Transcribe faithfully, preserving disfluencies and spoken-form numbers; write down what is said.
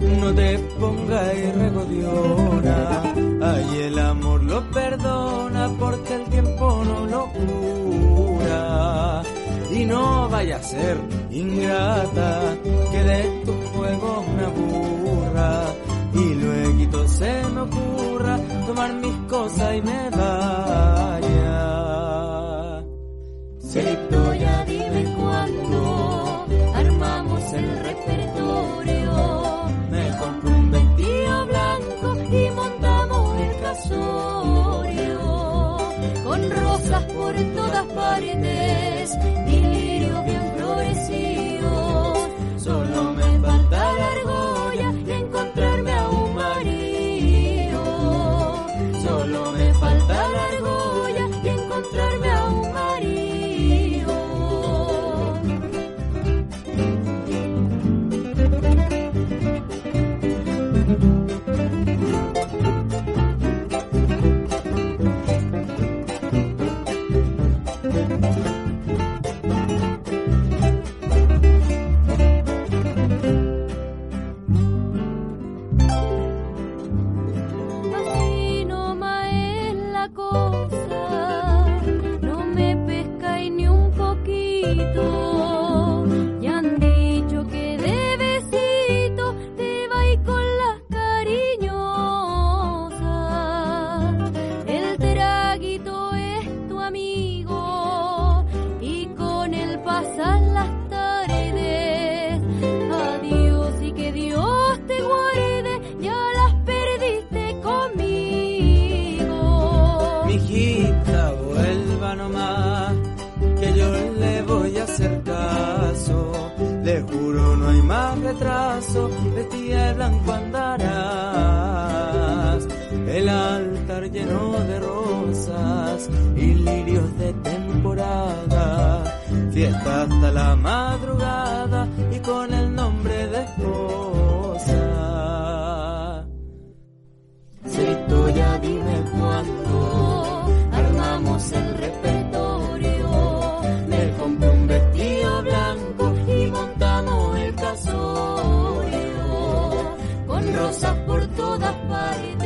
no te pongas regodiona. Ay, el amor lo perdona porque el tiempo no lo cura. Y no vaya a ser ingrata que de tu juego me aburra y luego se me ocurra tomar mis cosas y me vaya. Cielito, ya dime cuándo armamos el repertorio. Me compro un vestido blanco y montamos el casorio, con rosas por todas partes y lirios bien florecidos. Solo me falta la argolla y encontrarme a un marido. Solo me falta la argolla y encontrarme a un marido. Así nomás es la cosa, no me pescáis ni un poquito. Ya han dicho que de besito te vais con las cariñosas. El traguito es tu amigo y con él pasan las tardes. Adiós y que Dios te guarde, ya las perdiste conmigo. Mijita, vuelva nomás, que yo le voy a hacer caso. Le juro no hay más retraso, vestida de blanco andarás. El altar lleno de rosas y lirios de temporada. Fiesta hasta la madrugada y con el nombre de esposa. Cielito, ya dime cuándo armamos el repertorio. Me compré un vestido blanco y montamos el casorio, con rosas por todas partes